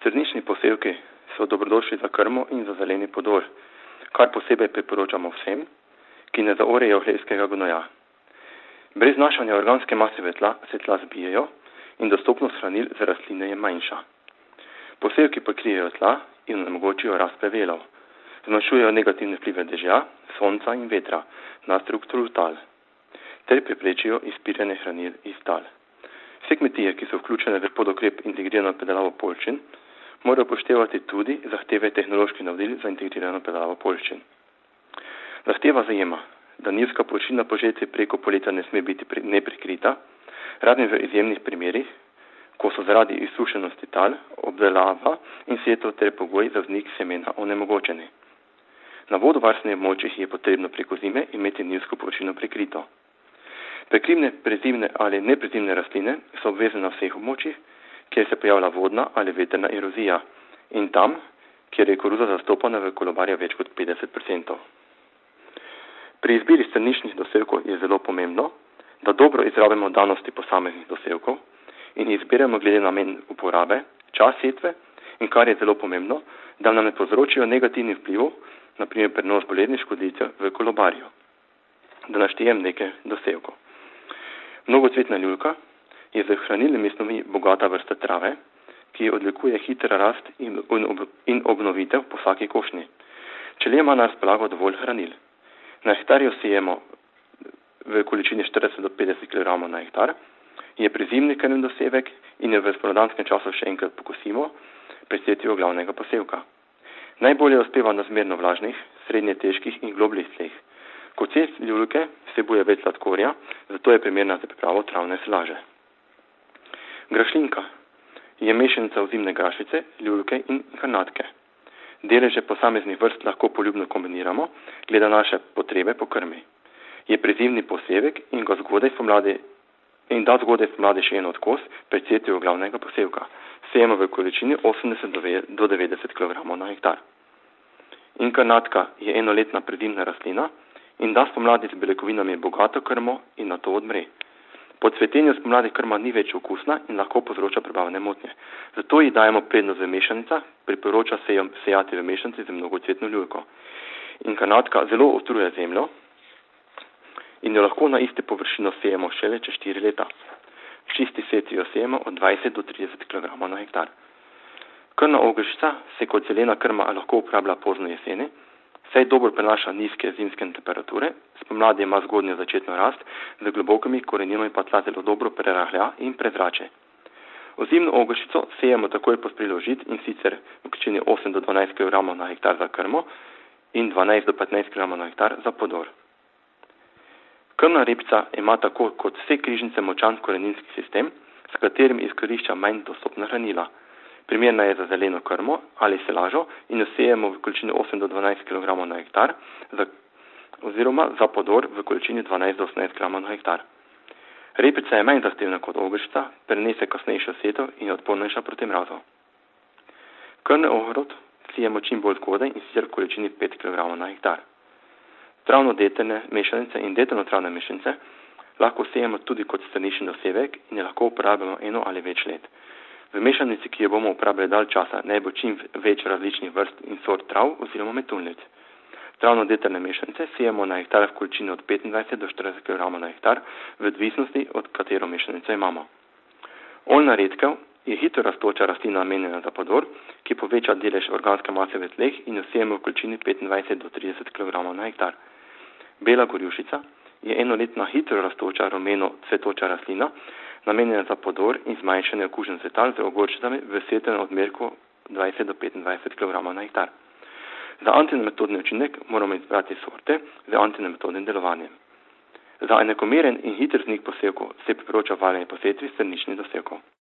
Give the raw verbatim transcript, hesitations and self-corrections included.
Strnišni posevki so dobrodošli za krmo in za zeleni podor, kar posebej priporočamo vsem, ki ne zaorejo hlevskega gnoja. Brez vnašanja organske mase v tla se tla zbijejo in dostopnost hranil za rastline je manjša. Posevki pokrijejo tla in onemogočijo rast plevelov. Zmanjšujejo negativne vplive dežja, sonca in vetra na strukturo tal ter preprečijo izpiranje hranil iz tal. Vse kmetije, ki so vključene v podukrep integrirano predelavo poljščin, morajo upoštevati tudi zahteve tehnoloških navodil za integrirano predelavo poljščin. Zahteva zajema, da nizka površina požetja preko poletja ne sme biti neprikrita, razen v izjemnih primerih, ko so zaradi izsušenosti tal, obdelava in setva ter pogoji za vznik semena onemogočeni. Na vodovarstvenih območjih je potrebno preko zime imeti nizko površino prikrito. Preklimne, prezimne ali neprezimne rastline so obvezne na vseh območjih, kjer se pojavlja vodna ali vetrna erozija in tam, kjer je koruza zastopana v kolobarju več kot petdeset procentov. Pri izbiri strniščnih dosevkov je zelo pomembno, da dobro izrabimo danosti posameznih dosevkov in izberemo glede na namen uporabe, čas setve in, kar je zelo pomembno, da nam ne povzročijo negativnih vplivov, na primer prenos bolezni škodljivcev v kolobarju. Da naštejem nekaj dosevkov. Mnogocvetna ljulka je z hranilnimi snovmi bogata vrsta trave, ki odlikuje hitra rast in, ob, in obnovitev po vsaki košnji. Če le ima na razpolago dovolj hranil. Na hektarju sejemo v količini štirideset do petdeset kilogramov na hektar, je prizimni krmni dosevek in jo v spomladanskem času še enkrat pokosimo pred setvijo glavnega posevka. Najbolje uspeva na zmerno vlažnih, srednje težkih in globljih tleh. Kot cvet ljulke vsebuje več sladkorja, zato je primerna za pripravo travne silaže. Grašlinka je mešanica ozimne grašice, ljulke in inkarnatke. Deleže posameznih vrst lahko poljubno kombiniramo, glede naše potrebe po krmi. Je prezimni posevek in ga zgodaj spomladi in da zgodaj spomladi še en odkos pred setvijo glavnega posevka. Sejemo v količini osemdeset do devetdeset kilogramov na hektar. Inkarnatka je enoletna prezimna rastlina in da spomladi z beljakovinami bogato krmo in na to odmre. Po cvetenju spomladi krma ni več okusna in lahko povzroča prebavne motnje. Zato ji dajemo prednost v mešanicah, priporoča se sejati v mešanici z mnogocvetno ljulko. Inkarnatka zelo ostruje zemljo in jo lahko na isti površino sejemo šele čez štiri leta. V čisti setvi jo sejemo od dvajset do trideset kilogramov na hektar. Krmna ogrščica se kot zelena krma lahko uporablja pozno jeseni, saj dobro prenaša nizke zimske temperature, spomladi ima zgodnjo začetno rast, z globokimi koreninami pa tla zelo dobro prerahlja in prezrače. Ozimno ogrščico sejemo takoj po sprilu žit in sicer v količini osem do dvanajst kilogramov na hektar za krmo in dvanajst do petnajst kilogramov na hektar za podor. Krmna repca ima tako kot vse križnice močan koreninski sistem, s katerim izkorišča manj dostopna hranila. Primerna je za zeleno krmo ali silažo in jo sejemo v količini osem do dvanajst kilogramov na hektar za, oziroma za podor v količini dvanajst do osemnajst kilogramov na hektar. Repica je manj zahtevna kot ogrščica, prenese kasnejšo setev in je odpornejša proti mrazu. Krmni ohrovt sejemo čim bolj zgodaj in sicer v količini pet kilogramov na hektar. Travno-detelne mešanice in detelno-travne mešanice lahko sejemo tudi kot strniščni dosevek in jo lahko uporabljamo eno ali več let. V mešanici, ki jo bomo uporabljali dalj časa, naj bo čim več različnih vrst in sort trav oziroma metulnic. Travno-detelne mešanice sejemo na hektar v količini od petindvajset do štirideset kilogramov na hektar, v odvisnosti od katero mešanico imamo. Oljna redkev je hitro rastoča rastlina namenjena za podor, ki poveča delež organske mase v tleh in jo sejemo v količini petindvajset do trideset kilogramov na hektar. Bela gorjušica je enoletna hitro rastoča rumeno cvetoča rastlina, namenjena za podor in zmanjšanje okužen cvetal z ogorčicami v setvenem odmerku dvajset do petindvajset kilogramov na hektar. Za antinematodni učinek moramo izbrati sorte z antinematodnim delovanjem. Za enakomeren in hiter vznik posevkov se priporoča valjanje po setvi strniščnih dosevkov.